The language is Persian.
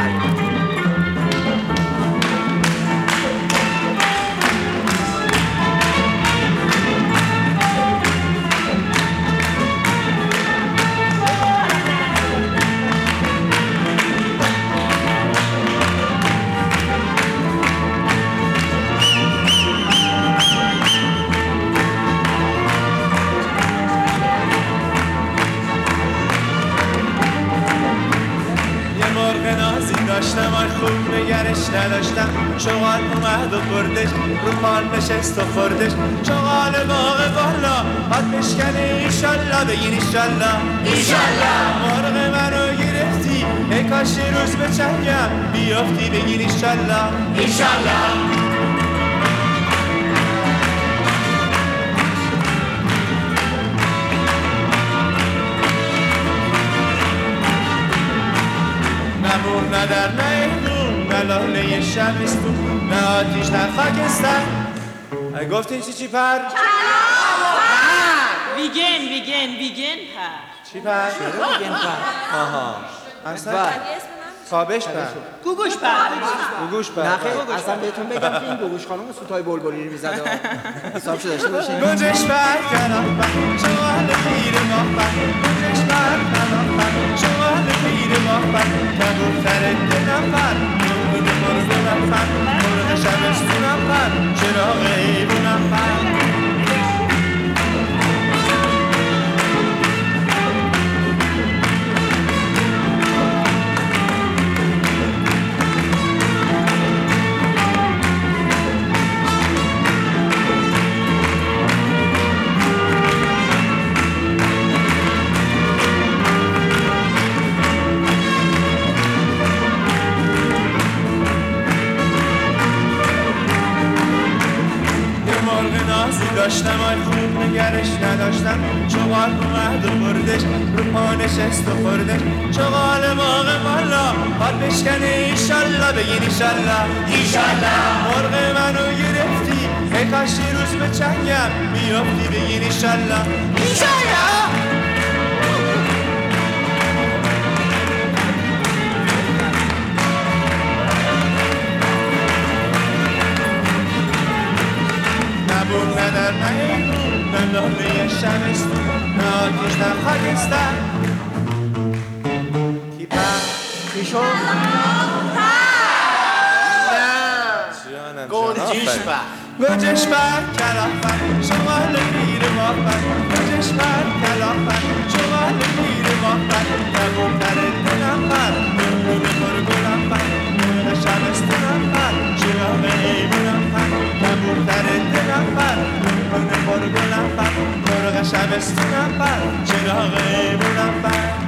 داشتم آن خوب نگرش نداشتم، شغال اومد و بردش رو پان نشست و خوردش. شغال باغ بالا حد بشکنه ایشالله، بگین ایشالله ایشالله. مرغ منو گرفتی ای کاش روز به چنگم بیافتی، بگین ایشالله ایشالله. نه در نه ایدون، نه لاله شبستون، نه آتیش نه خاکستر. گفتین چی پر؟ ویگن پر. چی پر؟ ویگن پر. آها اصلا خوابش پر، گوگوش پر. نه خیلی اصلا بهتون بگم که این گوگوش خانم سوتای بلبلی رو میزده، حسابشو داشته باشین. گوجش پر کنم پر شمال پیر ماه پر، گوجش پر کنم پر شمال پیر ماه پر. کبوتر دلم پر نور مرغونم پر، مرغ شبستونم پر چراغ ایوونم پر. داشتم آن خوب نگرش نداشتم، شغال اومد و بردش رو پا نشست و خوردش. شغال باغ بالا حال بشکنه ایشالله، بگین ایشالله ایشالله. مرغ منو گرفتی ای کاش روز به چنگم بیافتی، بگین ایشالله ایشالله. نه در نه ایدون، نه لاله شبستون، نه آتیش نه خاکستر. کی پر؟ چی شد؟ نه گنجیش پر. گوجش پر کلافر شمال پیر ماه پر، گوجش پر کلافر شمال پیر ماه پر. کبوتر دلم پر نور مرغونم پر، مرغ شبستونم پر چراغ ایوونم پر. کبوتر دلم پر نور مرغونم پر، مرغ شبستونم پر چراغ ایوونم پر.